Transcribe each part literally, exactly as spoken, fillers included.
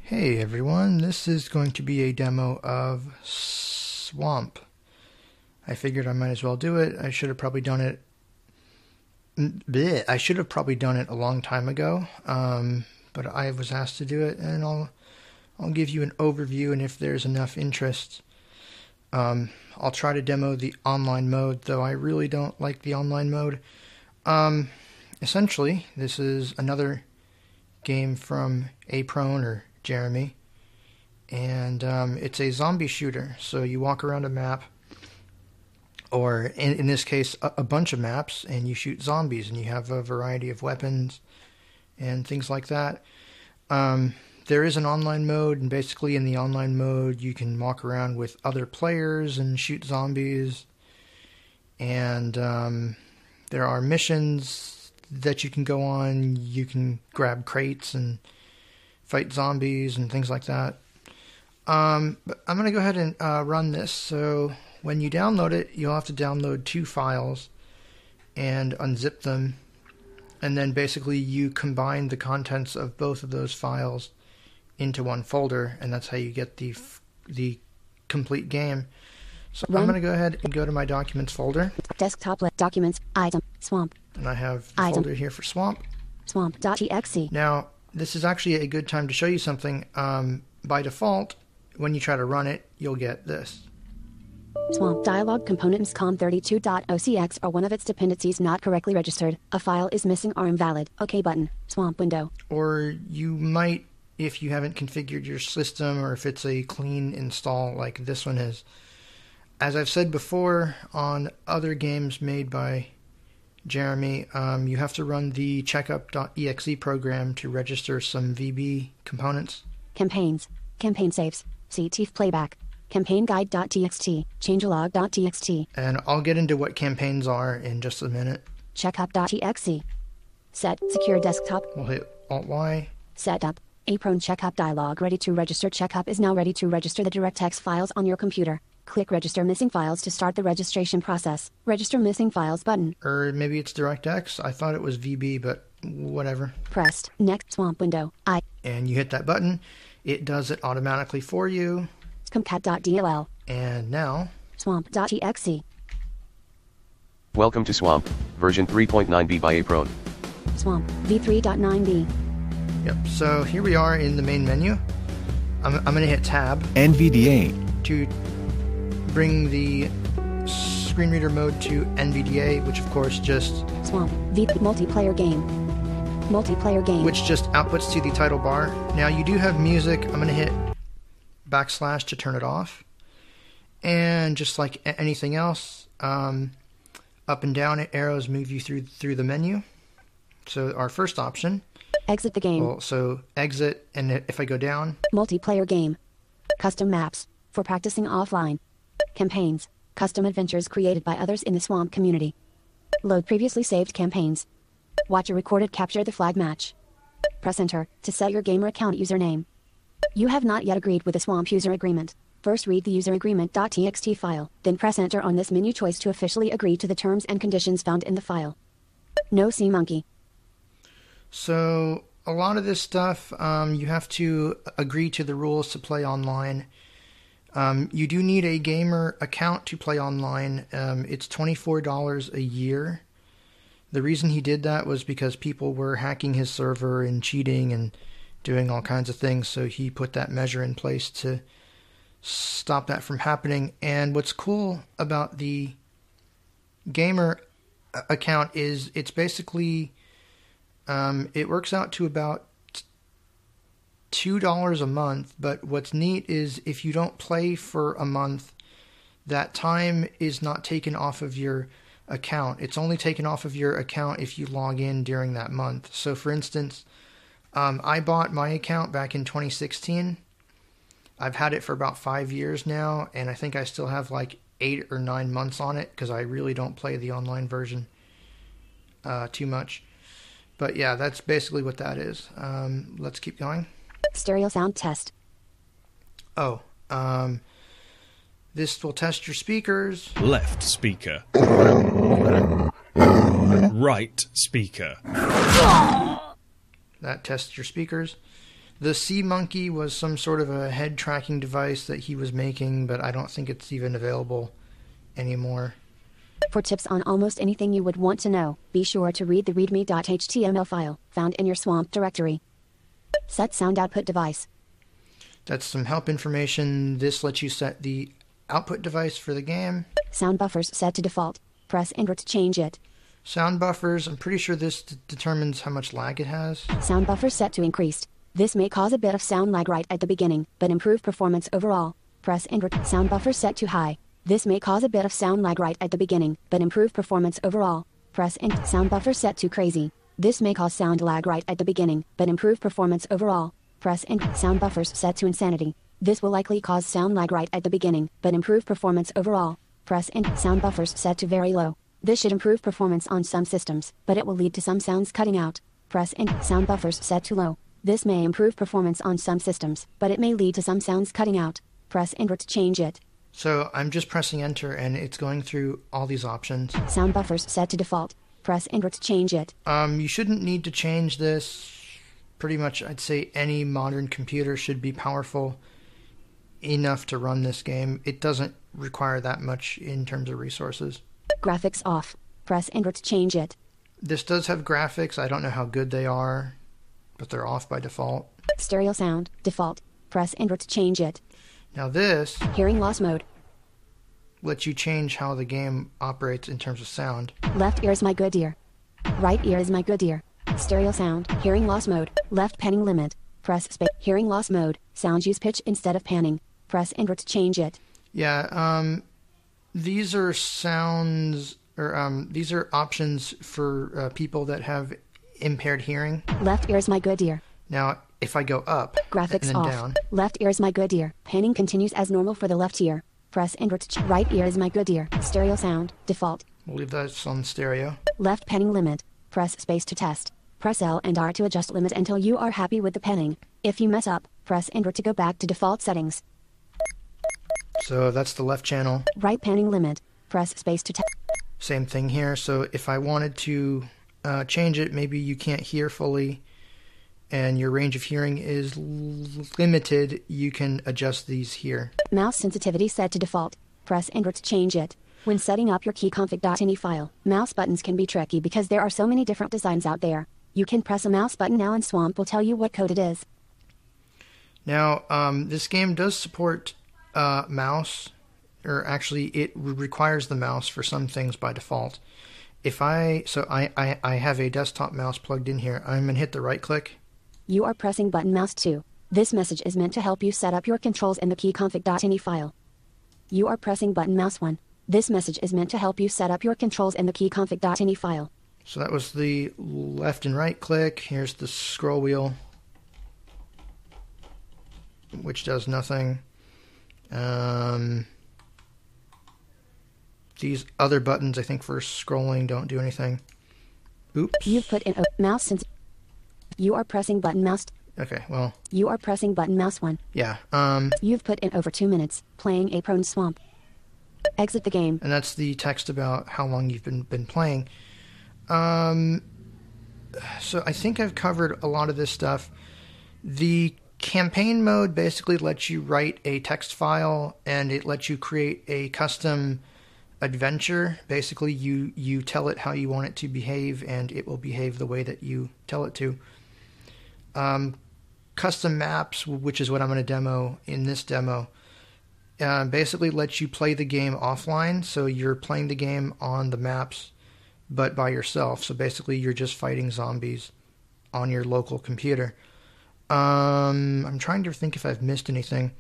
Hey everyone, this is going to be a demo of Swamp. I figured I might as well do it. I should have probably done it bleh, I should have probably done it a long time ago, um, but I was asked to do it, and I'll I'll give you an overview, and if there's enough interest, um, I'll try to demo the online mode, though I really don't like the online mode. Um, essentially, this is another game from Aprone or Jeremy, and um, it's a zombie shooter. So you walk around a map, or in, in this case a, a bunch of maps, and you shoot zombies, and you have a variety of weapons and things like that. Um, there is an online mode, and basically in the online mode you can walk around with other players and shoot zombies, and um, there are missions that you can go on. You can grab crates and fight zombies and things like that. Um, but I'm going to go ahead and uh, run this. So when you download it, you'll have to download two files and unzip them. And then basically you combine the contents of both of those files into one folder, and that's how you get the the complete game. So Run. I'm going to go ahead and go to my Documents folder. Desktop, Documents, Item, Swamp. And I have the Item. folder here for Swamp. Swamp.exe. Now, this is actually a good time to show you something. Um, by default, when you try to run it, you'll get this. Swamp dialog components com thirty-two dot O C X are one of its dependencies not correctly registered. A file is missing or invalid. OK button. Swamp window. Or you might, if you haven't configured your system, or if it's a clean install like this one is. As I've said before on other games made by Jeremy, um, you have to run the checkup.exe program to register some V B components. Campaigns, campaign saves, C T F playback, campaign guide.txt, changelog.txt. And I'll get into what campaigns are in just a minute. Checkup.exe. Set secure desktop. We'll hit Alt-Y. Setup. Aprone checkup dialog ready to register. Checkup is now ready to register the DirectX files on your computer. Click Register Missing Files to start the registration process. Register Missing Files button. Or maybe it's DirectX. I thought it was V B, but whatever. Pressed. Next Swamp window. I. And you hit that button. It does it automatically for you. Scumcat.dll. And now. Swamp.exe. Welcome to Swamp, version three point nine B by Aprone. Swamp, v three point nine B. Yep, so here we are in the main menu. I'm, I'm going to hit Tab. N V D A. To bring the screen reader mode to N V D A, which of course just... Swamp, v multiplayer game. Multiplayer game. Which just outputs to the title bar. Now you do have music. I'm going to hit backslash to turn it off. And just like anything else, um, up and down arrows move you through through the menu. So our first option... Exit the game. Well, so exit, and if I go down... Multiplayer game. Custom maps. For practicing offline. Campaigns. Custom adventures created by others in the Swamp community. Load previously saved campaigns. Watch a recorded capture the flag match. Press enter to set your gamer account username. You have not yet agreed with the Swamp user agreement. First read the user agreement.txt file, then press enter on this menu choice to officially agree to the terms and conditions found in the file. No sea monkey. So a lot of this stuff, um, you have to agree to the rules to play online. Um, you do need a gamer account to play online. Um, it's twenty-four dollars a year. The reason he did that was because people were hacking his server and cheating and doing all kinds of things, so he put that measure in place to stop that from happening. And what's cool about the gamer account is it's basically... Um, it works out to about two dollars a month, but what's neat is if you don't play for a month, that time is not taken off of your account. It's only taken off of your account if you log in during that month. So for instance, um, I bought my account back in twenty sixteen. I've had it for about five years now, and I think I still have like eight or nine months on it because I really don't play the online version uh, too much. But yeah, that's basically what that is. Um, let's keep going. Stereo sound test. Oh, um, this will test your speakers. Left speaker. Right speaker. That tests your speakers. The Sea Monkey was some sort of a head tracking device that he was making, but I don't think it's even available anymore. For tips on almost anything you would want to know, be sure to read the readme dot H T M L file found in your SWAMP directory. Set sound output device. That's some help information. This lets you set the output device for the game. Sound buffers set to default. Press enter to change it. Sound buffers, I'm pretty sure this d- determines how much lag it has. Sound buffers set to increased. This may cause a bit of sound lag right at the beginning, but improve performance overall. Press enter. Sound buffers set to high. This may cause a bit of sound lag right at the beginning, but improve performance overall. Press enter. Sound buffer set to crazy. This may cause sound lag right at the beginning, but improve performance overall. Press enter. Sound buffers set to insanity. This will likely cause sound lag right at the beginning, but improve performance overall. Press enter. Sound buffers set to very low. This should improve performance on some systems, but it will lead to some sounds cutting out. Press enter. Sound buffers set to low. This may improve performance on some systems, but it may lead to some sounds cutting out. Press enter to change it. So I'm just pressing enter and it's going through all these options. Sound buffers set to default. Press enter to change it. Um, you shouldn't need to change this. Pretty much, I'd say any modern computer should be powerful enough to run this game. It doesn't require that much in terms of resources. Graphics off. Press enter to change it. This does have graphics. I don't know how good they are, but they're off by default. Stereo sound, default. Press enter to change it. Now this Hearing loss mode. lets you change how the game operates in terms of sound. Left ear is my good ear. Right ear is my good ear. Stereo sound, hearing loss mode. Left panning limit. Press space. Hearing loss mode. Sound use pitch instead of panning. Press enter to change it. Yeah, um, these are sounds, or um, these are options for uh, people that have impaired hearing. Left ear is my good ear. Now, if I go up Graphics and then off. down, Left ear is my good ear. Panning continues as normal for the left ear. Press enter to ch- right ear is my good ear. Stereo sound, default. we'll leave that on stereo. Left panning limit. Press space to test. Press L and R to adjust limit until you are happy with the panning. If you mess up, press enter to go back to default settings. So that's the left channel. Right panning limit. Press space to test. Same thing here. So if I wanted to uh, change it, maybe you can't hear fully and your range of hearing is l- limited, you can adjust these here. Mouse sensitivity set to default. Press enter to change it. When setting up your keyconfig.ini file, mouse buttons can be tricky because there are so many different designs out there. You can press a mouse button now and SWAMP will tell you what code it is. Now, um, this game does support uh, mouse, or actually it re- requires the mouse for some things by default. If I, so I, I, I have a desktop mouse plugged in here, I'm going to hit the right click. You are pressing button mouse two. This message is meant to help you set up your controls in the keyconfig.ini file. You are pressing button mouse one. This message is meant to help you set up your controls in the keyconfig.ini file. So that was the left and right click. Here's the scroll wheel, which does nothing. Um, these other buttons, I think, for scrolling don't do anything. Oops. You've put in a mouse since. You are pressing button mouse. Okay, well, You are pressing button mouse one. yeah. Um, You've put in over two minutes playing a prone swamp. Exit the game. and that's the text about how long you've been been playing. Um, so I think I've covered a lot of this stuff. The campaign mode basically lets you write a text file and it lets you create a custom adventure. Basically, you, you tell it how you want it to behave and it will behave the way that you tell it to. Um, custom maps, which is what I'm going to demo in this demo, uh, basically lets you play the game offline. So you're playing the game on the maps but by yourself. So basically you're just fighting zombies on your local computer. Um, I'm trying to think if I've missed anything.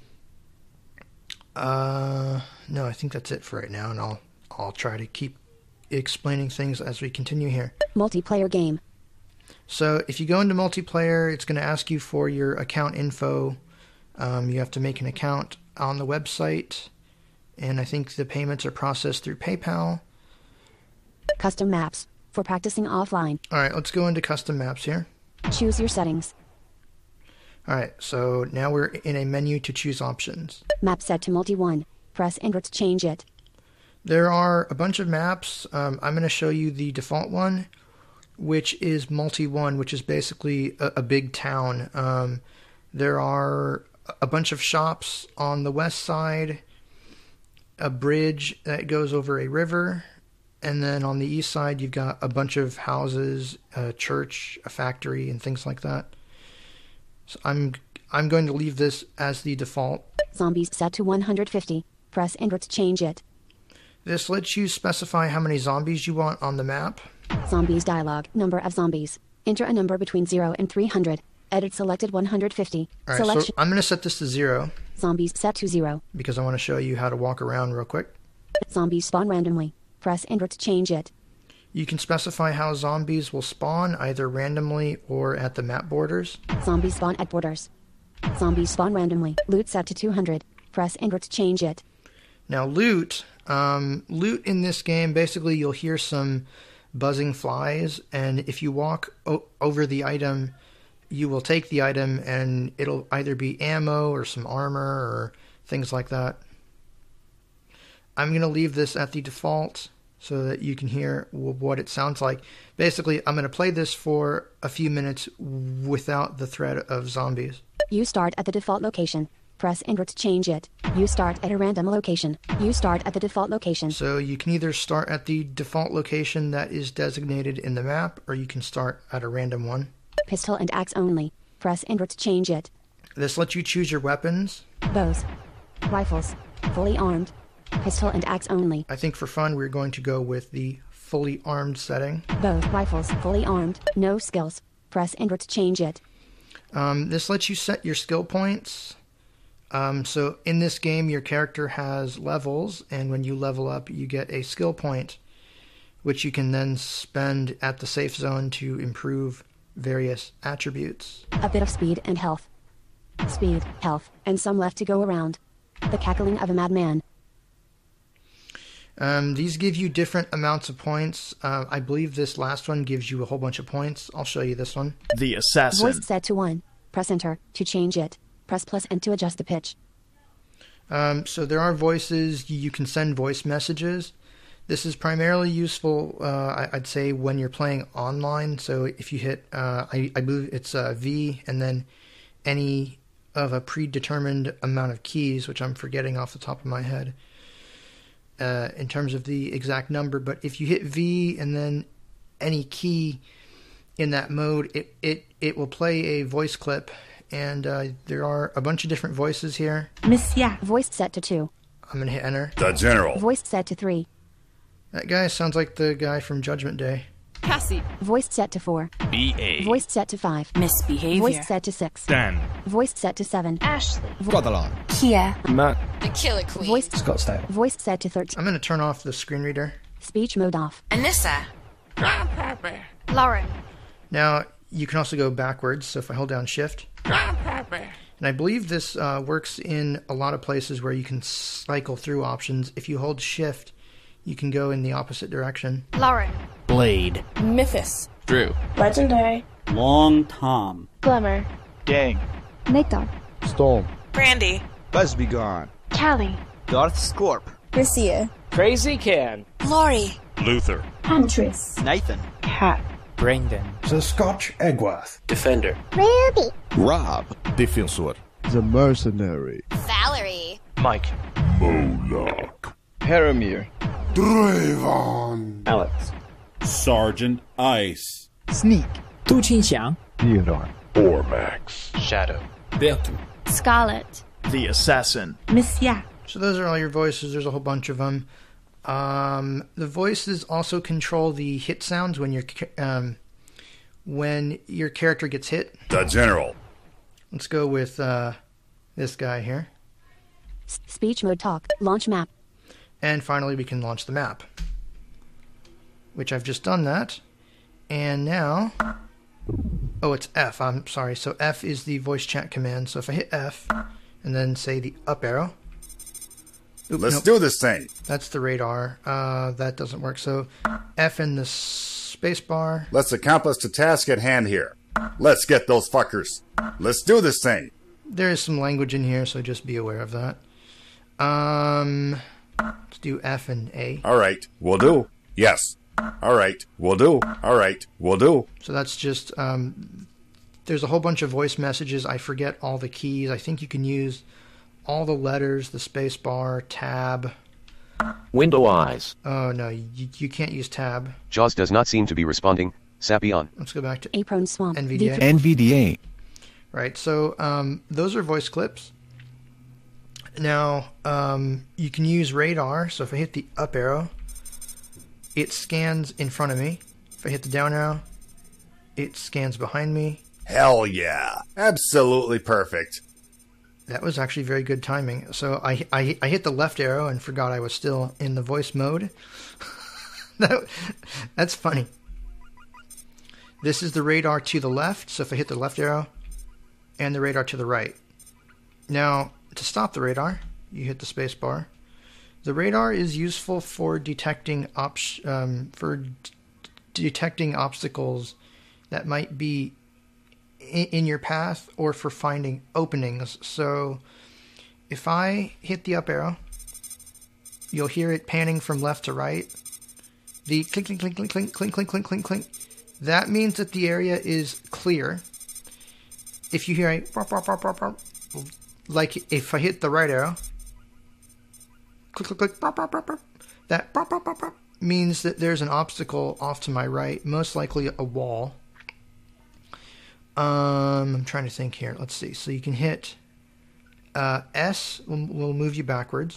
Uh, no, I think that's it for right now, and I'll I'll try to keep explaining things as we continue here. Multiplayer game. So if you go into multiplayer, it's going to ask you for your account info. Um, you have to make an account on the website, and I think the payments are processed through PayPal. Custom maps. For practicing offline. All right, let's go into custom maps here. Choose your settings. All right, so now we're in a menu to choose options. Map set to multi one. Press enter to change it. There are a bunch of maps. Um, I'm going to show you the default one. which is Multi One, which is basically a, a big town. Um, there are a bunch of shops on the west side, a bridge that goes over a river, and then on the east side you've got a bunch of houses, a church, a factory, and things like that. So I'm I'm going to leave this as the default. Zombies set to one hundred fifty. Press enter to change it. This lets you specify how many zombies you want on the map. Zombies dialog. Number of zombies. Enter a number between zero and three hundred. Edit selected one hundred fifty. All right, Selection. so I'm going to set this to zero. Zombies set to zero. Because I want to show you how to walk around real quick. Zombies spawn randomly. Press enter to change it. You can specify how zombies will spawn, either randomly or at the map borders. Zombies spawn at borders. Zombies spawn randomly. Loot set to two hundred. Press enter to change it. Now loot, um, loot in this game, basically you'll hear some buzzing flies, and if you walk o- over the item, you will take the item and it'll either be ammo or some armor or things like that. I'm going to leave this at the default so that you can hear w- what it sounds like. Basically, I'm going to play this for a few minutes without the threat of zombies. You start at the default location. Press enter to change it. You start at a random location. You start at the default location. So you can either start at the default location that is designated in the map, or you can start at a random one. Pistol and axe only. Press enter to change it. This lets you choose your weapons. Bows. Rifles. Fully armed. Pistol and axe only. I think for fun we're going to go with the fully armed setting. Both rifles fully armed. No skills. Press enter to change it. Um, this lets you set your skill points. Um, so in this game your character has levels, and when you level up you get a skill point, which you can then spend at the safe zone to improve various attributes. A bit of speed and health. Speed, health, and some left to go around. The cackling of a madman. Um, these give you different amounts of points. Uh, I believe this last one gives you a whole bunch of points. I'll show you this one. The Assassin. Voice set to one. Press enter to change it. Press plus N to adjust the pitch. Um, so there are voices. You can send voice messages. This is primarily useful, uh, I'd say, when you're playing online. So if you hit, uh, I, I believe it's uh, V and then any of a predetermined amount of keys, which I'm forgetting off the top of my head uh, in terms of the exact number. But if you hit V and then any key in that mode, it, it, it will play a voice clip. And uh, there are a bunch of different voices here. Monsieur. Voice set to two. I'm going to hit enter. The General. Voice set to three. That guy sounds like the guy from Judgment Day. Cassie. Voice set to four. B A. Voice set to five. Misbehavior. Voice set to six. Dan. Voice set to seven. Ashley. Guadalan. Kia. Matt. The Killer Queen. Voice Scottsdale. Voice set to thirteen. I'm going to turn off the screen reader. Speech mode off. Anissa. Grandpappy. Lauren. Now, you can also go backwards, so if I hold down Shift. Grandpappy. And I believe this uh, works in a lot of places where you can cycle through options. If you hold Shift, you can go in the opposite direction. Lauren. Blade. Mythos. Drew. Legendary. Long Tom. Glimmer. Gang. Nate Dog. Storm. Brandy. Busby Gone. Callie. Darth Scorp. Garcia. Crazy Can. Lori. Luther. Huntress. Nathan. Cat. Brendan. The Scotch Eggworth. Defender. Ruby. Rob. Defensor. The Mercenary. Valerie. Mike. Moloch. Paramir. Draven. Alex. Sergeant Ice. Sneak. 杜庆祥 Theodore. Ormax. Shadow. Bertu. Scarlet. The Assassin. Monsieur. So those are all your voices. There's a whole bunch of them. Um, the voices also control the hit sounds when your um, when your character gets hit. The General. Let's go with uh, this guy here. S- Speech mode talk. Launch map. And finally, we can launch the map, which I've just done that. And now, oh, it's F. I'm sorry. So F is the voice chat command. So if I hit F and then say the up arrow. Oop, Let's nope, do this thing. that's the radar. Uh, that doesn't work. So F and the space bar. Let's accomplish the task at hand here. Let's get those fuckers. Let's do this thing. There is some language in here, so just be aware of that. Um, let's do F and A. All right, we'll do. Yes. All right, will do. All right, will do. So that's just, um, there's a whole bunch of voice messages. I forget all the keys. I think you can use all the letters, the space bar, tab. Window eyes. Oh, no, you, you can't use tab. JAWS does not seem to be responding. Sappy on. Let's go back to Aprone Swamp. N V D A. V- N V D A. Right, so um, those are voice clips. Now, um, you can use radar. So if I hit the up arrow, it scans in front of me. If I hit the down arrow, it scans behind me. Hell yeah. Absolutely perfect. That was actually very good timing. So I, I, I hit the left arrow and forgot I was still in the voice mode. that, that's funny. This is the radar to the left. So if I hit the left arrow and the radar to the right. Now, to stop the radar, you hit the space bar. The radar is useful for detecting op- um, for d- detecting obstacles that might be in, in your path, or for finding openings. So if I hit the up arrow, you'll hear it panning from left to right. The clink, clink, clink, clink, clink, clink, clink, clink, clink, clink. That means that the area is clear. If you hear a burp, burp, burp, burp, burp, like if I hit the right arrow, click, click, click, burp, burp, burp, burp, that burp, burp, burp, burp, means that there's an obstacle off to my right, most likely a wall. Um, I'm trying to think here. Let's see. So you can hit uh, S will, will move you backwards.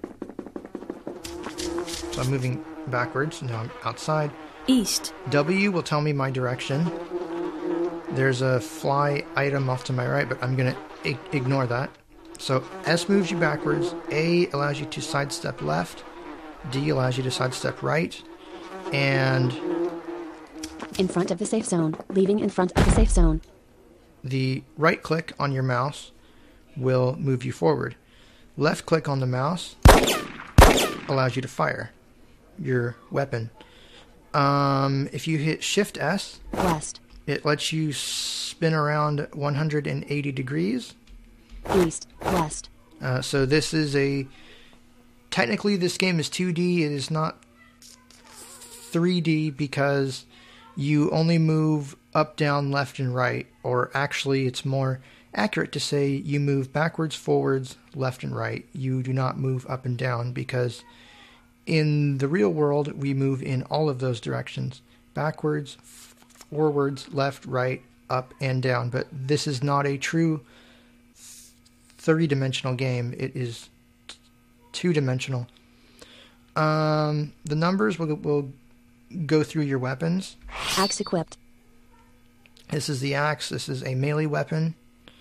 So I'm moving backwards. Now I'm outside. East. W will tell me my direction. There's a fly item off to my right, but I'm going to I- ignore that. So S moves you backwards. A allows you to sidestep left. D allows you to sidestep right. And In front of the safe zone. Leaving in front of the safe zone. the right click on your mouse will move you forward. Left click on the mouse allows you to fire your weapon. Um, if you hit Shift S, West. it lets you spin around one hundred eighty degrees. East. West. Uh, so this is a... Technically, this game is two D. It is not three D because you only move up, down, left, and right. Or actually, it's more accurate to say you move backwards, forwards, left, and right. You do not move up and down because in the real world, we move in all of those directions. Backwards, forwards, left, right, up, and down. But this is not a true three-dimensional game. It is t- two-dimensional. Um, the numbers will, will go through your weapons. Axe equipped. This is the axe. This is a melee weapon.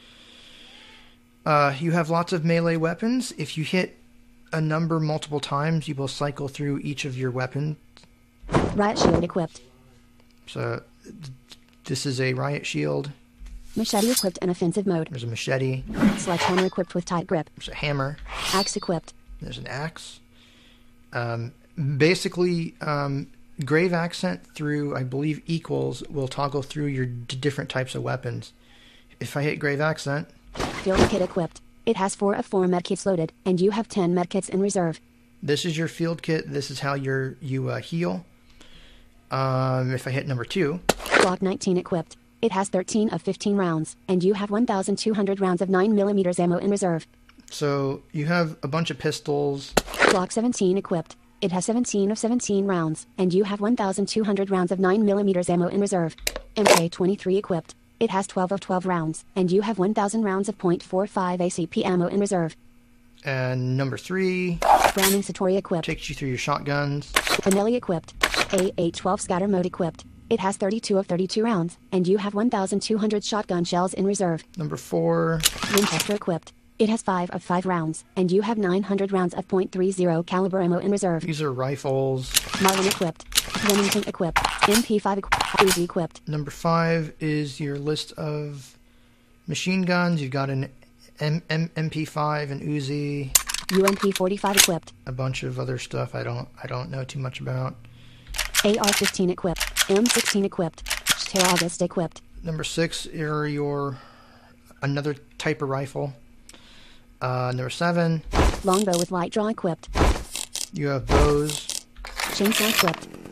Uh, you have lots of melee weapons. If you hit a number multiple times, you will cycle through each of your weapons. Riot shield equipped. So th- this is a riot shield. Machete equipped in offensive mode. There's a machete. Sledgehammer equipped with tight grip. There's a hammer. Axe equipped. There's an axe. Um, basically, um, grave accent through, I believe, equals will toggle through your d- different types of weapons. If I hit grave accent, Field kit equipped. It has four of four medkits loaded, and you have ten medkits in reserve. this is your field kit. This is how you're, you uh, heal. Um, if I hit number two, Glock nineteen equipped. It has thirteen of fifteen rounds, and you have one thousand two hundred rounds of nine millimeter ammo in reserve. so you have a bunch of pistols. Glock seventeen equipped. It has seventeen of seventeen rounds, and you have one thousand two hundred rounds of nine millimeter ammo in reserve. M K twenty-three equipped. It has twelve of twelve rounds, and you have one thousand rounds of point four five A C P ammo in reserve. And number three Browning Satori equipped. takes you through your shotguns. Benelli equipped. A eight twelve scatter mode equipped. It has thirty-two of thirty-two rounds, and you have one thousand two hundred shotgun shells in reserve. Number four, Winchester equipped. It has five of five rounds, and you have nine hundred rounds of point three zero caliber ammo in reserve. these are rifles. Marlin equipped. Remington equipped. M P five equipped. Uzi equipped. Number five is your list of machine guns. You've got an M- M- MP5, an Uzi, U M P forty-five equipped. a bunch of other stuff I don't I don't know too much about. A R fifteen equipped. M sixteen equipped. Steyr August equipped. Number six are your another type of rifle. Uh, number seven, Longbow with light draw equipped. you have bows. Chainsaw equipped.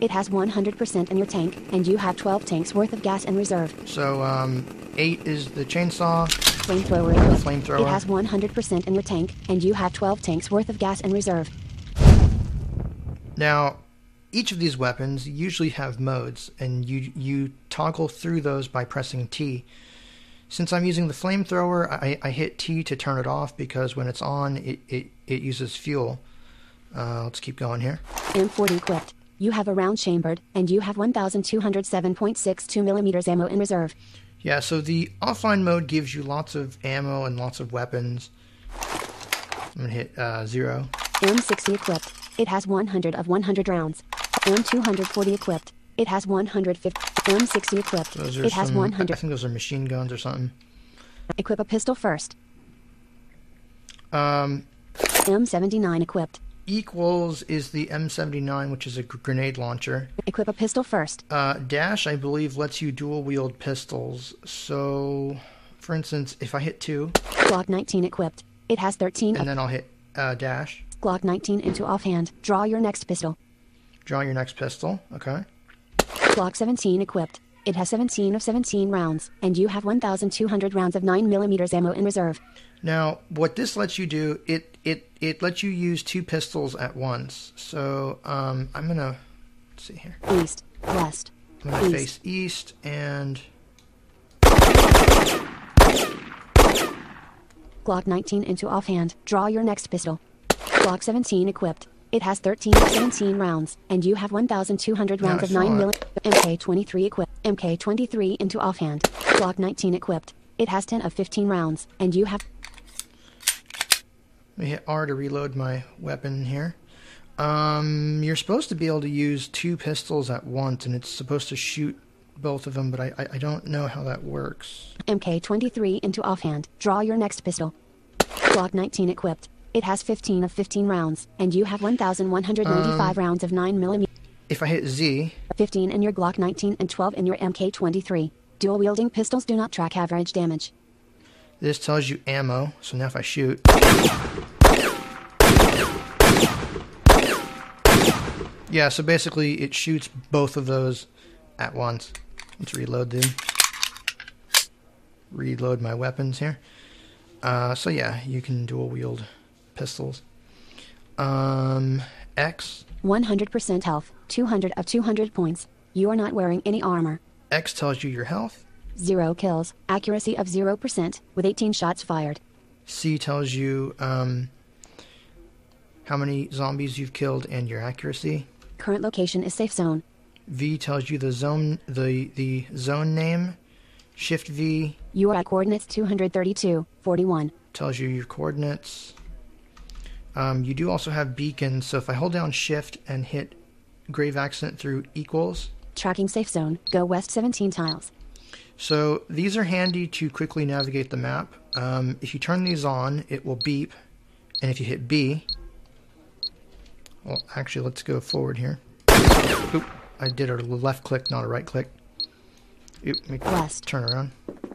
It has one hundred percent in your tank, and you have twelve tanks worth of gas in reserve. So, um, eight is the chainsaw. Flamethrower equipped. Flamethrower. It has one hundred percent in your tank, and you have twelve tanks worth of gas in reserve. Now, each of these weapons usually have modes, and you you toggle through those by pressing T. Since I'm using the flamethrower, I, I hit T to turn it off because when it's on, it, it, it uses fuel. Uh, let's keep going here. M forty equipped. You have a round chambered, and you have one thousand two hundred seven point six two millimeters ammo in reserve. Yeah, so the offline mode gives you lots of ammo and lots of weapons. I'm going to hit uh, zero. M sixty equipped. It has one hundred of one hundred rounds. M two forty equipped. It has one hundred fifty. M sixty equipped. Those are it has some, one hundred. I think those are machine guns or something. Equip a pistol first. Um, M seventy-nine equipped. Equals is the M seventy-nine, which is a gr- grenade launcher. Equip a pistol first. Uh, Dash, I believe, lets you dual-wield pistols. So, for instance, if I hit two... Glock nineteen equipped. It has thirteen... And then I'll hit uh, Dash. Glock nineteen into offhand. Draw your next pistol. Draw your next pistol. Okay. Glock seventeen equipped. It has seventeen of seventeen rounds, and you have one thousand two hundred rounds of nine millimeters ammo in reserve. Now, what this lets you do, it it it lets you use two pistols at once. So, um, I'm gonna let's see here. East, west, I'm gonna east. face east and Glock nineteen into offhand. Draw your next pistol. Glock seventeen equipped. It has thirteen of seventeen rounds, and you have one thousand two hundred rounds Yeah, I of nine saw mil. it. M K twenty-three equipped. M K twenty-three into offhand. Glock nineteen equipped. It has ten of fifteen rounds, and you have... Let me hit R to reload my weapon here. Um, you're supposed to be able to use two pistols at once, and it's supposed to shoot both of them, but I, I, I don't know how that works. M K twenty-three into offhand. Draw your next pistol. Glock nineteen equipped. It has fifteen of fifteen rounds, and you have one thousand one hundred ninety-five Um, rounds of nine millimeter. If I hit Z, fifteen in your Glock nineteen and twelve in your M K twenty-three. Dual-wielding pistols do not track average damage. this tells you ammo. So now if I shoot, yeah. So basically, it shoots both of those at once. Let's reload them. Reload my weapons here. Uh, so yeah, you can dual wield pistols. Um, X. one hundred percent health, two hundred of two hundred points. You are not wearing any armor. X tells you your health. Zero kills, accuracy of zero percent, with eighteen shots fired. C tells you um, how many zombies you've killed and your accuracy. Current location is safe zone. V tells you the zone, the the zone name. Shift V You are at coordinates two thirty-two, forty-one. tells you your coordinates. Um, you do also have beacons, so if I hold down Shift and hit Grave Accent through equals. Tracking safe zone. Go west seventeen tiles. So these are handy to quickly navigate the map. Um, if you turn these on, it will beep, and if you hit B, well, actually, let's go forward here. Oop, I did a left click, not a right click. Oop, let me West. turn around.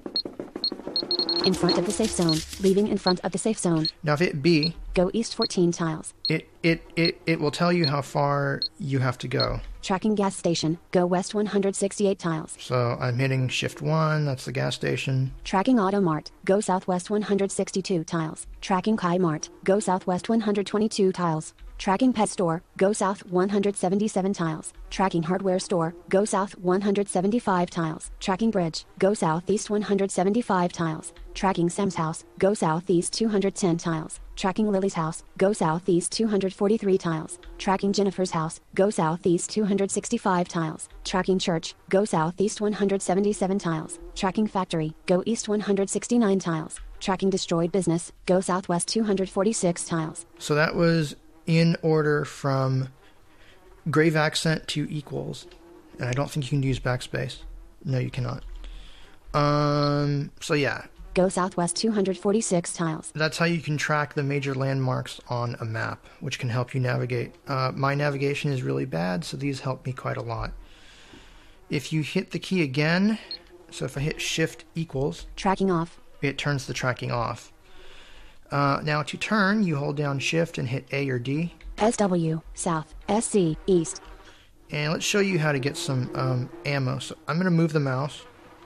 In front of the safe zone. Leaving in front of the safe zone. Now if I hit B, Go east fourteen tiles. it, it, it, it will tell you how far you have to go. Tracking gas station. Go west one hundred sixty-eight tiles. So I'm hitting Shift one, that's the gas station. Tracking Auto Mart. Go southwest one hundred sixty-two tiles. Tracking Kai Mart. Go southwest one hundred twenty-two tiles. Tracking Pet Store. Go south one hundred seventy-seven tiles. Tracking Hardware Store. Go south one hundred seventy-five tiles. Tracking Bridge. Go southeast one hundred seventy-five tiles. Tracking Sam's House. Go southeast two hundred ten tiles. Tracking Lily's House. Go southeast two hundred forty-three tiles. Tracking Jennifer's House. Go southeast two hundred sixty-five tiles. Tracking Church. Go southeast one hundred seventy-seven tiles. Tracking Factory. Go east one hundred sixty-nine tiles. Tracking Destroyed Business. Go southwest two hundred forty-six tiles. So that was in order from Grave Accent to equals. And I don't think you can use backspace. No, you cannot. Um, so yeah, Go southwest two hundred forty-six tiles. that's how you can track the major landmarks on a map, which can help you navigate. Uh, my navigation is really bad, so these help me quite a lot. If you hit the key again, so if I hit Shift equals, Tracking off. it turns the tracking off. Uh, now to turn, you hold down Shift and hit A or D. S W. South. S C. East. And let's show you how to get some um, ammo. So I'm going to move the mouse.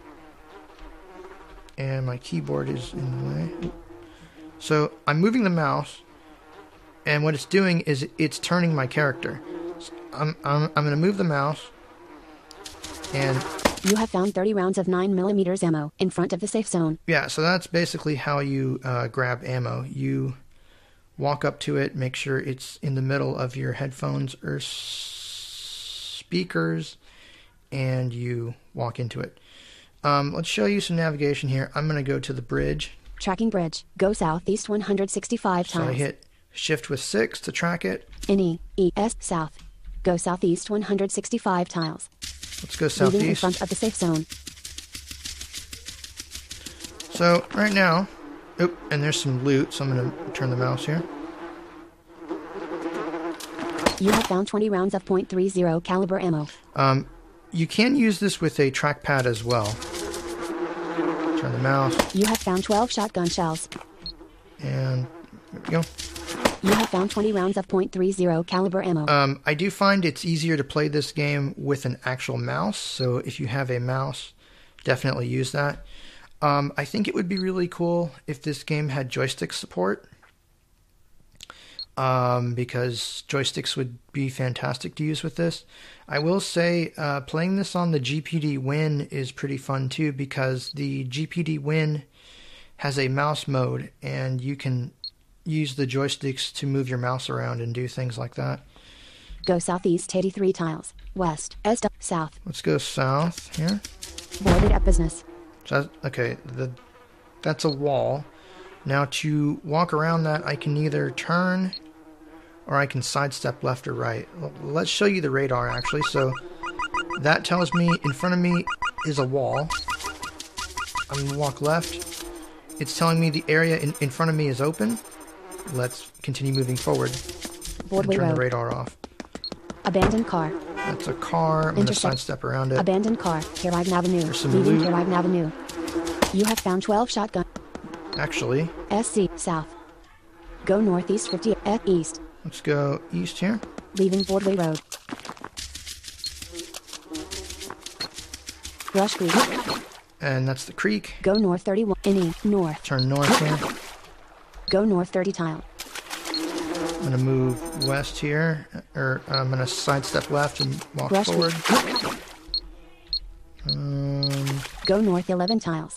And my keyboard is in the way. So I'm moving the mouse. And what it's doing is it's turning my character. So I'm, I'm, I'm going to move the mouse. And You have found thirty rounds of nine millimeter ammo in front of the safe zone. yeah, so that's basically how you uh, grab ammo. You walk up to it, make sure it's in the middle of your headphones or s- speakers, and you walk into it. Um, let's show you some navigation here. I'm going to go to the bridge. Tracking bridge. Go southeast one hundred sixty-five So I tiles. hit shift with six to track it. N E E S south. Go southeast one hundred sixty-five tiles. Let's go Leaving in southeast. front of the safe zone. So right now, oop, and there's some loot, so I'm going to turn the mouse here. You have found twenty rounds of point three zero caliber ammo. Um, you can use this with a trackpad as well. Turn the mouse, You have found twelve shotgun shells. and there we go. You have found twenty rounds of point three zero caliber ammo. Um, I do find it's easier to play this game with an actual mouse, so if you have a mouse, definitely use that. Um, I think it would be really cool if this game had joystick support, um, because joysticks would be fantastic to use with this. I will say uh, playing this on the G P D Win is pretty fun too, because the G P D Win has a mouse mode, and you can use the joysticks to move your mouse around and do things like that. Go southeast eighty-three tiles. West. Est. South. Let's go south here. Boarded at business. So that- okay, the that's a wall. Now to walk around that, I can either turn or I can sidestep left or right. L- Let's show you the radar actually. So that tells me in front of me is a wall. I'm gonna walk left. It's telling me the area in, in front of me is open. Let's continue moving forward and Boardway turn the Road. radar off. Abandoned car. That's a car. I'm gonna Intersect. sidestep around it. Abandoned car. Carrigan Avenue. There's some Leaving loot. Carrigan Avenue. You have found twelve shotgun. Actually, S C. South. Go northeast fifty. F east. let's go east here. Leaving Boardway Road. Rush Creek. And that's the creek. Go north thirty-one. N E. North. Turn north here. Go north thirty tile. I'm gonna move west here, or I'm gonna sidestep left and walk Rush forward. Creek. Um, Go north eleven tiles.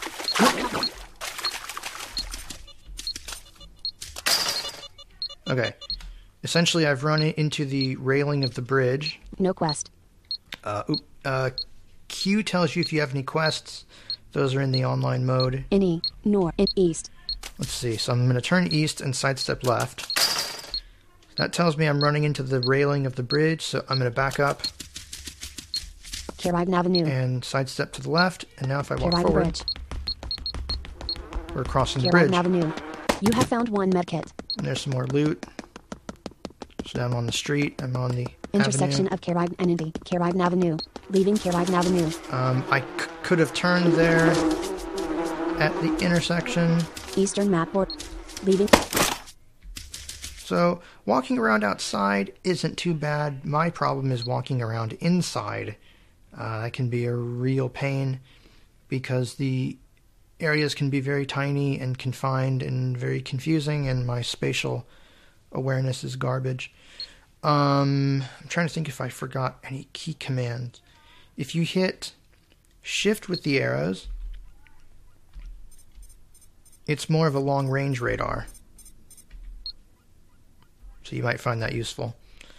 okay. Essentially, I've run it into the railing of the bridge. No quest. Uh, oop, uh, Q tells you if you have any quests. Those are in the online mode. N E. North. N east. Let's see. So I'm gonna turn east and sidestep left. That tells me I'm running into the railing of the bridge, so I'm gonna back up Carrigan Avenue. and sidestep to the left. And now if I walk Carrigan forward, Bridge. we're crossing the Carrigan bridge. Avenue. You have found one medkit. And there's some more loot. So now I'm on the street. I'm on the Intersection avenue. of Carrigan and Indy. Carrigan Avenue. Leaving Carrigan Avenue. Um, I c- could have turned there at the intersection. Eastern map board. Leaving. So walking around outside isn't too bad. My problem is walking around inside. Uh, that can be a real pain because the areas can be very tiny and confined and very confusing, and my spatial awareness is garbage. Um, I'm trying to think if I forgot any key commands. If you hit shift with the arrows, it's more of a long range radar. So you might find that useful.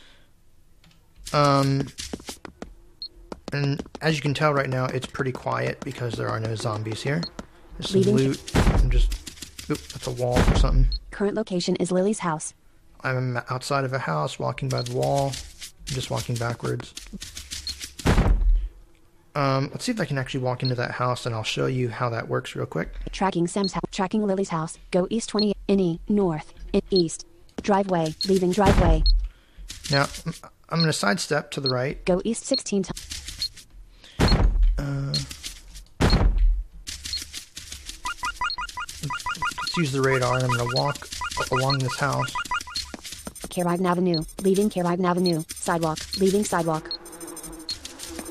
Um, and as you can tell right now, it's pretty quiet because there are no zombies here. There's some Leaving- loot. I'm just... Oop, that's a wall or something. Current location is Lily's house. I'm outside of a house, walking by the wall. I'm just walking backwards. Um, let's see if I can actually walk into that house, and I'll show you how that works real quick. Tracking Sam's house. Tracking Lily's house. Go east twenty. N E. North. In east. Driveway. Leaving driveway. Now, I'm going to sidestep to the right. Go east sixteen tiles. Uh, let's use the radar, and I'm going to walk along this house. Carrigan Avenue. Leaving Carrigan Avenue. Sidewalk. Leaving sidewalk.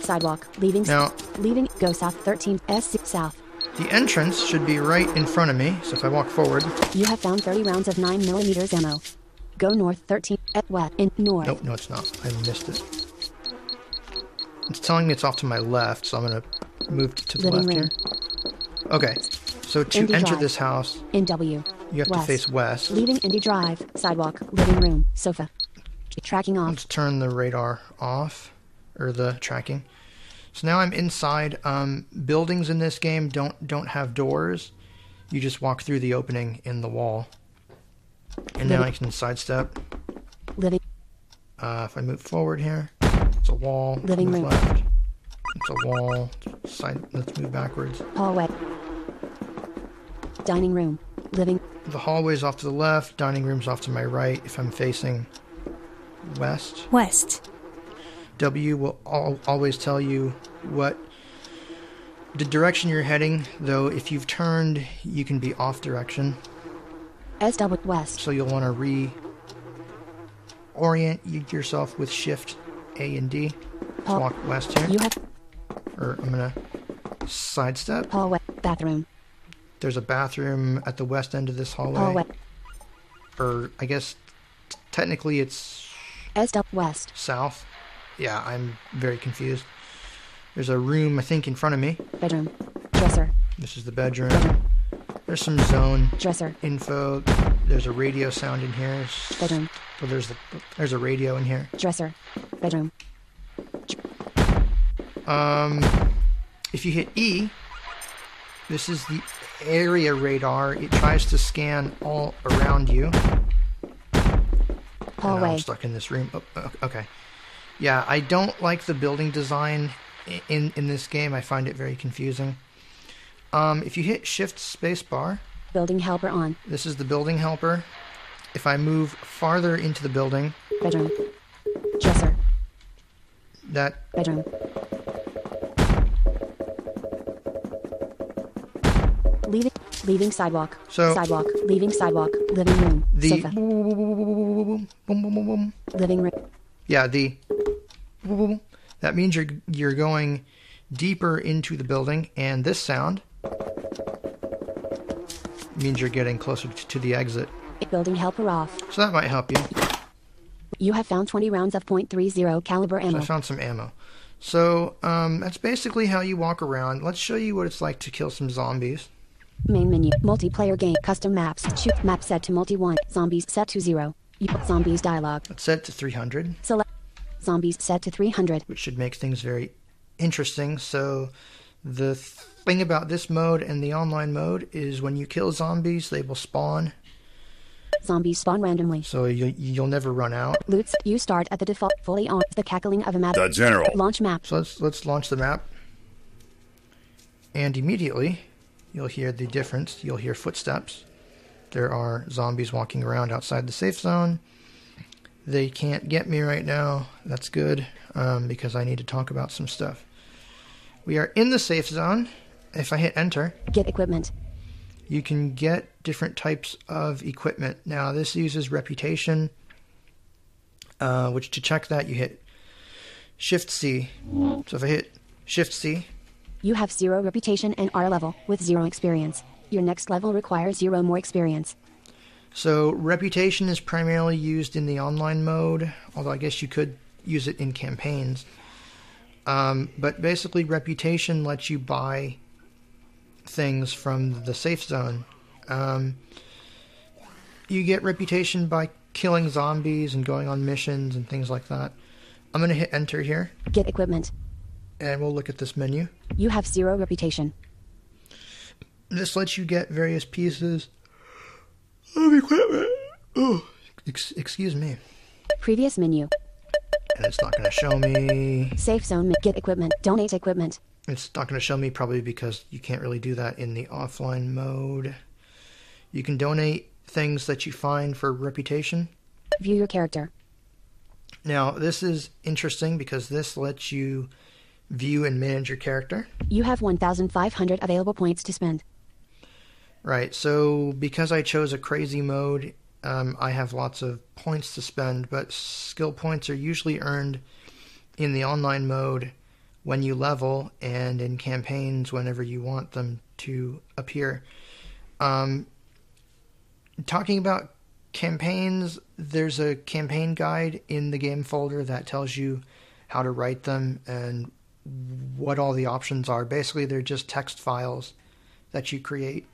Sidewalk. Leaving. Now, Leaving. Go south thirteen. S south. the entrance should be right in front of me, so if I walk forward... You have found thirty rounds of nine millimeter ammo. Go north thirteen. At west. In north. Nope, no it's not. I missed it. It's telling me it's off to my left, so I'm going to move to the Living left room. here. Okay, so to Indy enter Drive. this house, In W. you have West. to face west. Leaving Indy Drive. Sidewalk. Living room. Sofa. Tracking off. Let's turn the radar off, or the tracking. So now I'm inside. Um, buildings in this game don't don't have doors. You just walk through the opening in the wall. And now I can sidestep. Living. Uh, if I move forward here, it's a wall. Living move room. left. It's a wall. Side. Let's move backwards. Hallway. Dining room. Living. The hallway's off to the left. Dining room's off to my right. If I'm facing west. West. W will al- always tell you what the direction you're heading, though if you've turned, you can be off direction. S W. West. So you'll want to re-orient y- yourself with Shift A and D. Let's Hall- walk west here. You have Or I'm going to sidestep. hallway. Bathroom. There's a bathroom at the west end of this hallway. Hallway. Or I guess t- technically it's S W. West. south. Yeah, I'm very confused. There's a room, I think, in front of me. Bedroom. Dresser. This is the bedroom. There's some zone Dresser. info. There's a radio sound in here. Bedroom. Well, there's the, there's a radio in here. Dresser. Bedroom. Um, if you hit E, this is the area radar. It tries to scan all around you. And now I'm Hallway. stuck in this room. Oh, o- okay. Yeah, I don't like the building design i- in in this game. I find it very confusing. Um, if you hit Shift Spacebar, Building helper on. this is the building helper. If I move farther into the building, Bedroom. Dresser. that Bedroom. Leaving. Leaving sidewalk. So- sidewalk. Leaving sidewalk. Living room. the Sofa. boom, boom, boom, boom, boom, boom. Living room. Yeah, the boom, boom, boom. That means you're you're going deeper into the building, and this sound means you're getting closer t- to the exit. Building helper off. So that might help you. You have found twenty rounds of point three zero caliber So ammo. I found some ammo. So um, that's basically how you walk around. Let's show you what it's like to kill some zombies. Main menu. Multiplayer game. Custom maps. Shoot. Map set to multi one. Zombies set to zero. You zombies dialogue. Let's set it to three hundred, Select. Zombies set to three hundred. which should make things very interesting. So the thing about this mode and the online mode is when you kill zombies, they will spawn. Zombies spawn randomly. So you, you'll never run out. Loots. You start at the default. Fully on. The cackling of a map. The General. Launch map. So let's let's launch the map. And immediately you'll hear the difference. You'll hear footsteps. There are zombies walking around outside the safe zone. They can't get me right now. That's good, um, because I need to talk about some stuff. We are in the safe zone. If I hit enter, Get equipment. you can get different types of equipment. Now, this uses reputation, uh, which to check that, you hit Shift C. So if I hit Shift C, You have zero reputation and R level with zero experience. Your next level requires zero more experience. so reputation is primarily used in the online mode, although I guess you could use it in campaigns. Um, but basically, reputation lets you buy things from the safe zone. Um, you get reputation by killing zombies and going on missions and things like that. I'm going to hit enter here, Get equipment. and we'll look at this menu. You have zero reputation. This lets you get various pieces of equipment. Oh, ex- excuse me. Previous menu. And it's not going to show me. Safe zone. mi- Get equipment. Donate equipment. It's not going to show me probably because you can't really do that in the offline mode. You can donate things that you find for reputation. View your character. Now, this is interesting because this lets you view and manage your character. You have one thousand five hundred available points to spend. Right, so because I chose a crazy mode, um, I have lots of points to spend, but skill points are usually earned in the online mode when you level and in campaigns whenever you want them to appear. Um, talking about campaigns, there's a campaign guide in the game folder that tells you how to write them and what all the options are. Basically, they're just text files that you create,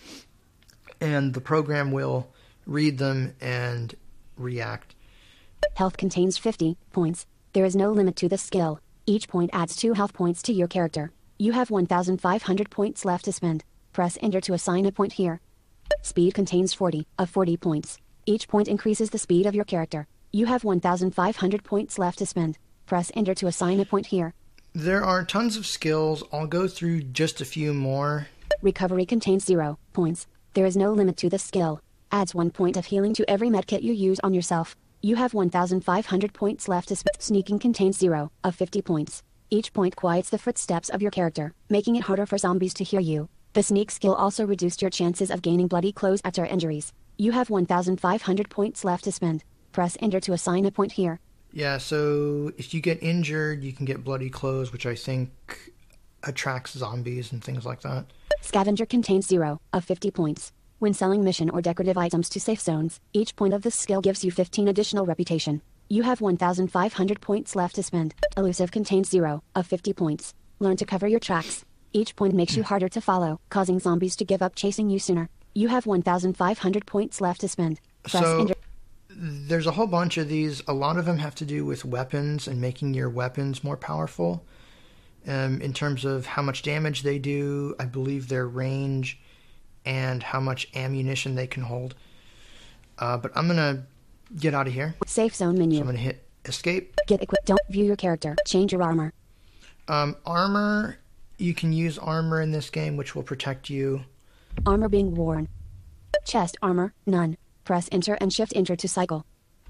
and the program will read them and react. Health contains fifty points. There is no limit to the skill. Each point adds two health points to your character. You have one thousand five hundred points left to spend. Press enter to assign a point here. Speed contains forty of forty points. Each point increases the speed of your character. You have one thousand five hundred points left to spend. Press enter to assign a point here. There are tons of skills. I'll go through just a few more. Recovery contains zero points. There is no limit to the skill. Adds one point of healing to every medkit you use on yourself. You have one thousand five hundred points left to spend. Sneaking contains zero of fifty points. Each point quiets the footsteps of your character, making it harder for zombies to hear you. The sneak skill also reduced your chances of gaining bloody clothes after injuries. You have one thousand five hundred points left to spend. Press enter to assign a point here. Yeah, so if you get injured, you can get bloody clothes, which I think attracts zombies and things like that. Scavenger contains zero of fifty points. When selling mission or decorative items to safe zones, each point of this skill gives you fifteen additional reputation. You have one thousand five hundred points left to spend. Elusive contains zero of fifty points. Learn to cover your tracks. Each point makes you harder to follow, causing zombies to give up chasing you sooner. You have one thousand five hundred points left to spend. Press so, enter. There's a whole bunch of these. A lot of them have to do with weapons and making your weapons more powerful. Um, in terms of how much damage they do, I believe their range, and how much ammunition they can hold. Uh, but I'm going to get out of here. Safe zone menu. So I'm going to hit escape. Get equipped. Don't view your character. Change your armor. Um, armor, you can use armor in this game, which will protect you. Armor being worn. Chest armor, none. Press enter and shift enter to cycle.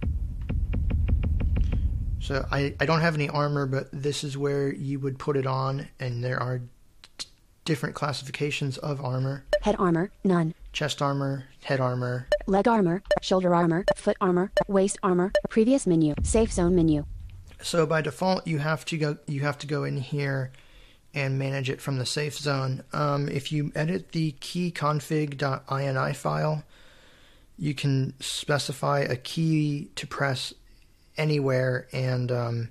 So I, I don't have any armor, but this is where you would put it on, and there are d- different classifications of armor. Head armor, none. Chest armor, head armor. Leg armor, shoulder armor, foot armor, waist armor. Previous menu, safe zone menu. So by default, you have to go you have to go in here and manage it from the safe zone. Um, if you edit the keyconfig.ini file, you can specify a key to press anywhere, and um,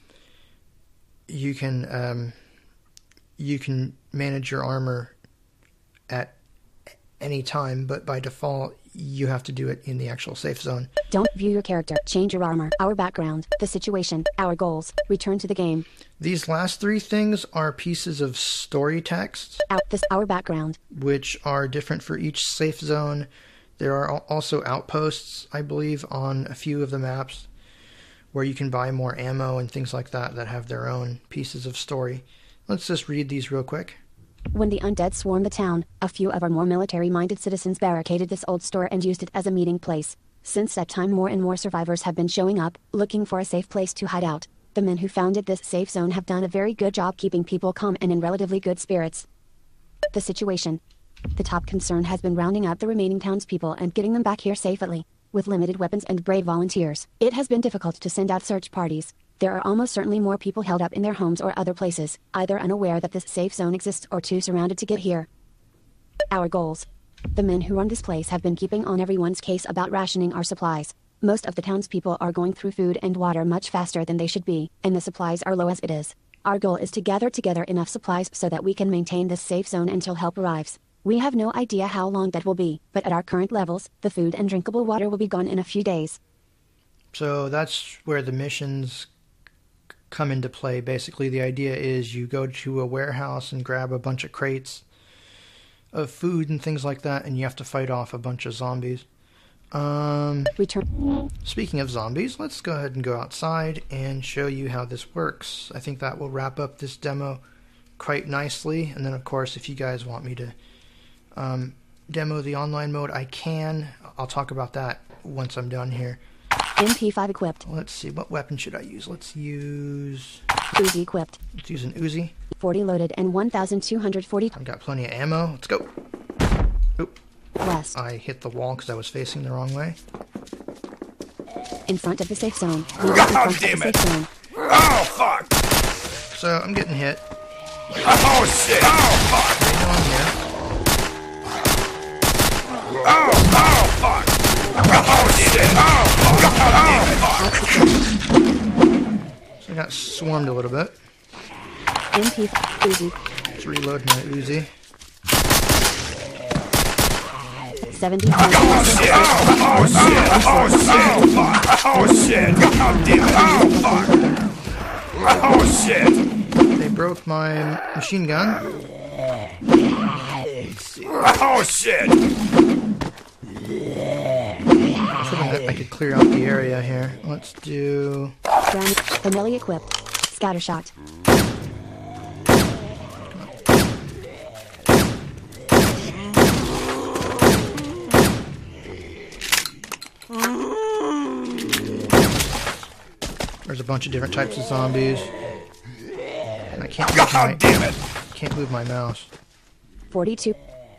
you can um, you can manage your armor at any time, but by default you have to do it in the actual safe zone. Don't view your character. Change your armor. Our background. The situation. Our goals. Return to the game. These last three things are pieces of story text, Out this our background. which are different for each safe zone. There are al- also outposts, I believe, on a few of the maps where you can buy more ammo and things like that that have their own pieces of story. Let's just read these real quick. When the undead swarmed the town, a few of our more military-minded citizens barricaded this old store and used it as a meeting place. Since that time, more and more survivors have been showing up, looking for a safe place to hide out. The men who founded this safe zone have done a very good job keeping people calm and in relatively good spirits. The situation. The top concern has been rounding up the remaining townspeople and getting them back here safely. With limited weapons and brave volunteers, it has been difficult to send out search parties. There are almost certainly more people held up in their homes or other places, either unaware that this safe zone exists or too surrounded to get here. Our goals. The men who run this place have been keeping on everyone's case about rationing our supplies. Most of the townspeople are going through food and water much faster than they should be, and the supplies are low as it is. Our goal is to gather together enough supplies so that we can maintain this safe zone until help arrives. We have no idea how long that will be, but at our current levels, the food and drinkable water will be gone in a few days. So that's where the missions come into play. Basically, the idea is you go to a warehouse and grab a bunch of crates of food and things like that, and you have to fight off a bunch of zombies. Um, Return. Speaking of zombies, let's go ahead and go outside and show you how this works. I think that will wrap up this demo quite nicely. And then, of course, if you guys want me to um, demo the online mode, I can. I'll talk about that once I'm done here. M P five equipped. Let's see, what weapon should I use? Let's use... Uzi equipped. Let's use an Uzi. forty loaded and one thousand two hundred forty. I've got plenty of ammo. Let's go. Oop. West. I hit the wall because I was facing the wrong way. In front of the safe zone. God damn it! Oh, fuck! So I'm getting hit. Oh shit! Oh fuck! Right now I'm here. Oh, oh fuck! Oh shit! Oh fuck! Oh fuck! So I got swarmed a little bit. M P Uzi. Let's reload my Uzi. seventy. Oh shit! Oh, oh shit! Oh shit! Oh fuck! Oh shit! God damn it! Oh fuck! Oh shit! They broke my machine gun. Oh shit! I was hoping that I could clear out the area here. Let's do. Brown. Vanilli equipped. Scattershot. There's a bunch of different types of zombies. And I can't move my, damn it! can't move my mouse. forty-two.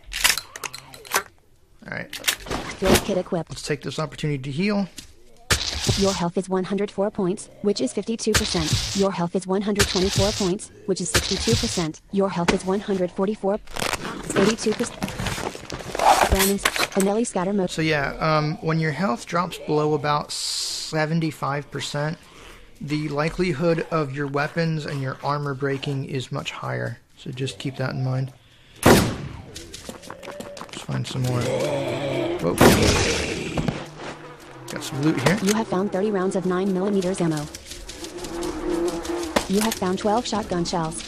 Alright, Field kit equipped. let's take this opportunity to heal. Your health is one hundred four points, which is fifty-two percent. Your health is one hundred twenty-four points, which is sixty-two percent. Your health is one hundred forty-four, eighty-two percent. Browning. Vanilli scatter mode. So yeah, um, when your health drops below about seventy-five percent, the likelihood of your weapons and your armor breaking is much higher. So just keep that in mind. Let's find some more. Whoa. Got some loot here. You have found thirty rounds of nine millimeter ammo. You have found twelve shotgun shells.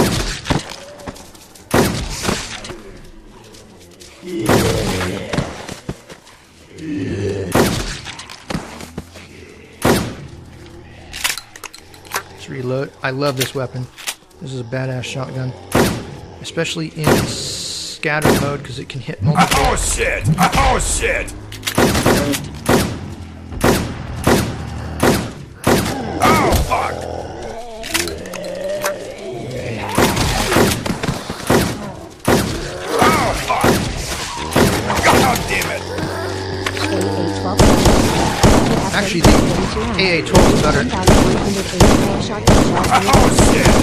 Let's reload. I love this weapon. This is a badass shotgun. Especially in scatter mode because it can hit multiple. Oh shit! Oh shit! Oh fuck! Oh fuck! God damn it! Actually, the A A twelve is better. Oh shit!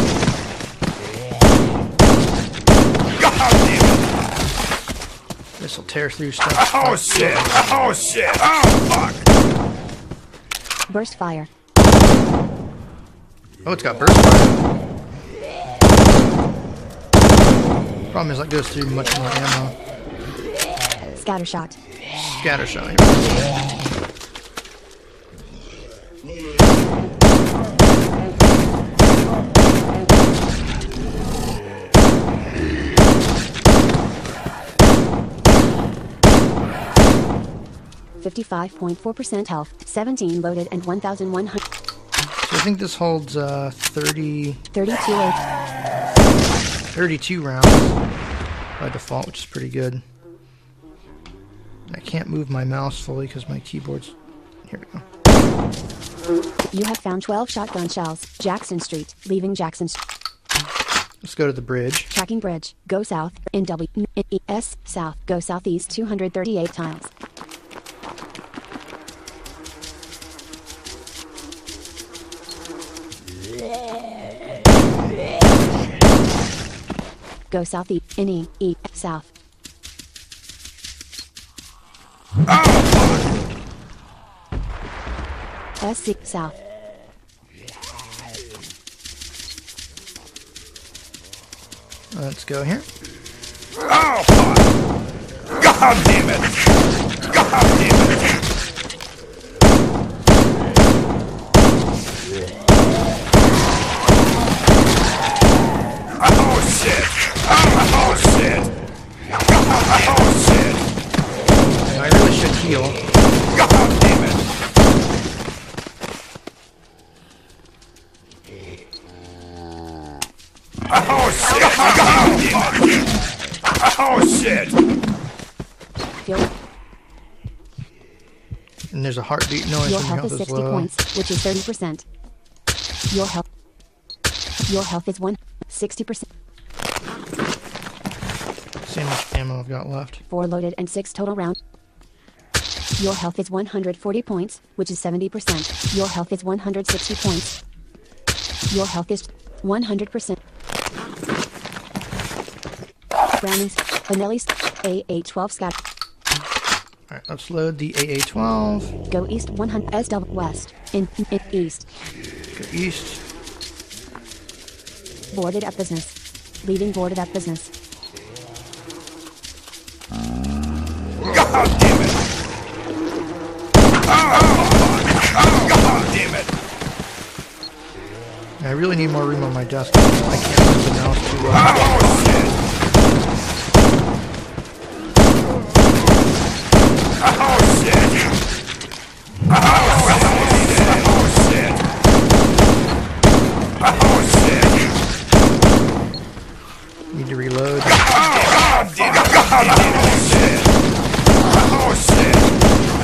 God damn it! This will tear through stuff. Oh shit! Oh shit! Oh fuck! Burst fire. Oh, it's got burst fire. Problem is that goes through much more ammo. Scatter shot. Scatter shot. fifty-five point four percent health, seventeen loaded and one thousand one hundred. So I think this holds uh, thirty, thirty-two loaded. thirty-two rounds by default, which is pretty good. I can't move my mouse fully because my keyboard's... Here we go. You have found twelve shotgun shells. Jackson Street. Leaving Jackson Street. Let's go to the bridge. Tracking bridge. Go south. In W. In E S. South. Go southeast two hundred thirty-eight tiles. Go southeast. In E. E. South. S C. South. Let's go here. Oh fuck! God damn it! God damn it! Oh shit! Oh shit! Oh shit! I really should heal. God damn it! Oh shit! God damn it! Oh shit! Field. And there's a heartbeat noise Your when health your is health is sixty low. points, which is thirty percent. Your health. Your health is one sixty percent. See how much ammo I've got left. Four loaded and six total rounds. Your health is one hundred forty points, which is seventy percent. Your health is one hundred sixty points. Your health is one hundred percent. Brownings, Vanellis, A A twelve scat. Alright, let's load the A A twelve. Go east one hundred, S W west, in, in, east. Go east. Boarded at business. Leaving boarded at business. God damn it! Oh, God damn it! I really need more room on my desk. I can't move the mouse too well. Oh, shit! Oh, shit! Oh, shit! Oh, shit! Need to reload. God damn it! God damn it! Oh, shit! Oh, shit!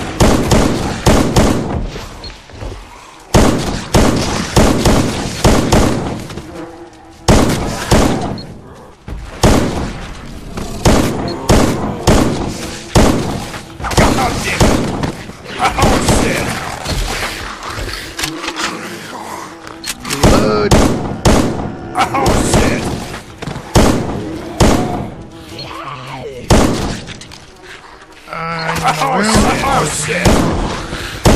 Reload. Oh, shit! Uh, Oh, shit! Oh, shit!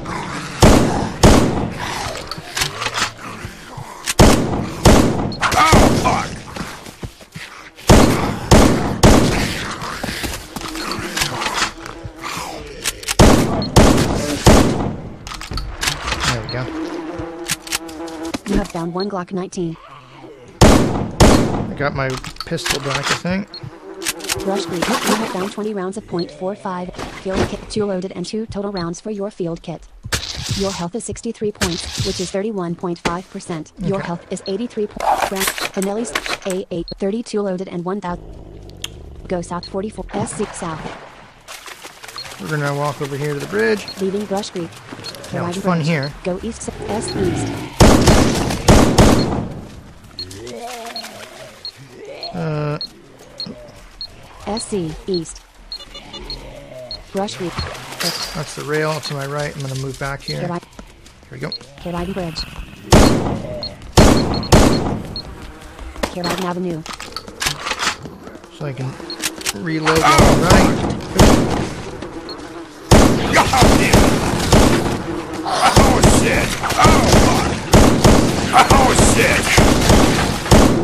Oh, fuck! There we go. You have found one Glock nineteen. I got my pistol back, I think. Rush Group, you have found twenty rounds of point four five. Field kit, two loaded and two total rounds for your field kit. Your health is sixty-three points, which is thirty-one point five percent. Your Okay. health is eighty-three points. Vanelli's A eight, thirty-two loaded and one thousand. Go south forty-four, S six south. We're gonna walk over here to the bridge. Leaving Brush Creek. Yeah, it's Horizon fun Bridge. here. Go east, S east. Uh, S C east. Brush Creek. that's the rail to my right. I'm gonna move back here. Here Horizon we go. Horizon Bridge. Horizon Avenue. So I can reload while I'm right. God damn it! Oh, shit! Oh, fuck! Oh, shit!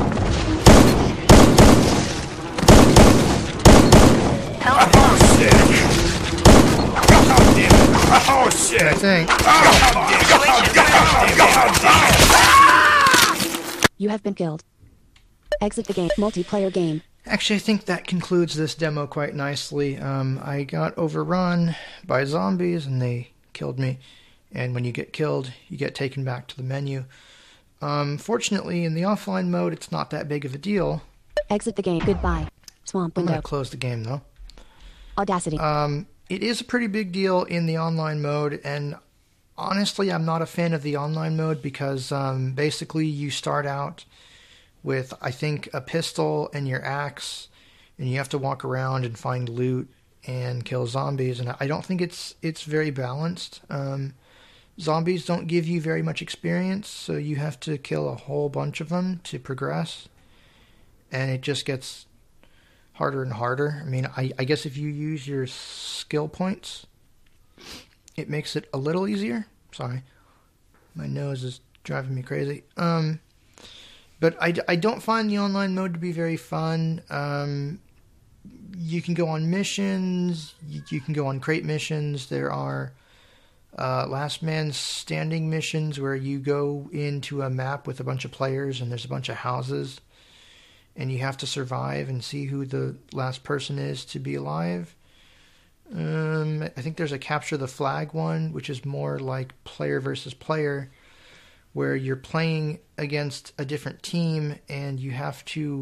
Oh, shit! God damn it! Oh, shit! I think. Oh, God damn it! God damn it! God damn it! You have been killed. Exit the game. Multiplayer game. Actually, I think that concludes this demo quite nicely. Um, I got overrun by zombies and they killed me. And when you get killed, you get taken back to the menu. Um, fortunately, in the offline mode, it's not that big of a deal. Exit the game. Goodbye. Swamp I'm going window. to close the game, though. Audacity. Um, it is a pretty big deal in the online mode, and honestly, I'm not a fan of the online mode because um, basically you start out with, I think, a pistol and your axe, and you have to walk around and find loot and kill zombies, and I don't think it's it's very balanced. Um, zombies don't give you very much experience, so you have to kill a whole bunch of them to progress, and it just gets harder and harder. I mean, I, I guess if you use your skill points, it makes it a little easier. Sorry, my nose is driving me crazy. Um, but I, I don't find the online mode to be very fun. Um, you can go on missions. You, you can go on crate missions. There are uh, last man standing missions where you go into a map with a bunch of players and there's a bunch of houses. And you have to survive and see who the last person is to be alive. Um, I think there's a capture the flag one, which is more like player versus player, where you're playing against a different team and you have to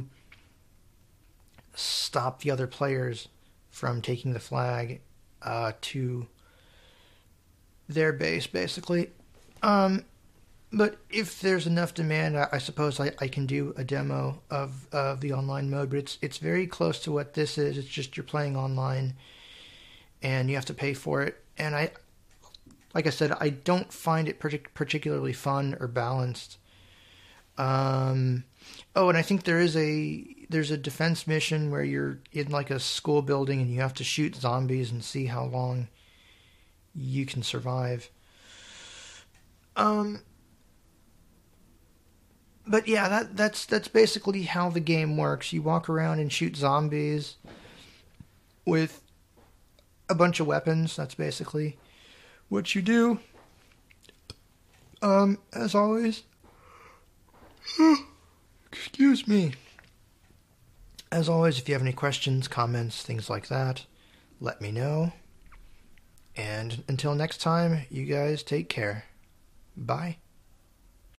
stop the other players from taking the flag uh, to their base, basically. Um, But if there's enough demand, I, I suppose I, I can do a demo of, of the online mode. But it's it's very close to what this is. It's just you're playing online, and you have to pay for it. And I, like I said, I don't find it partic- particularly fun or balanced. Um, oh, and I think there is a there's a defense mission where you're in like a school building and you have to shoot zombies and see how long you can survive. Um, but yeah, that that's that's basically how the game works. You walk around and shoot zombies with a bunch of weapons. That's basically what you do. Um, as always, excuse me. As always, if you have any questions, comments, things like that, let me know. And until next time, you guys take care. Bye.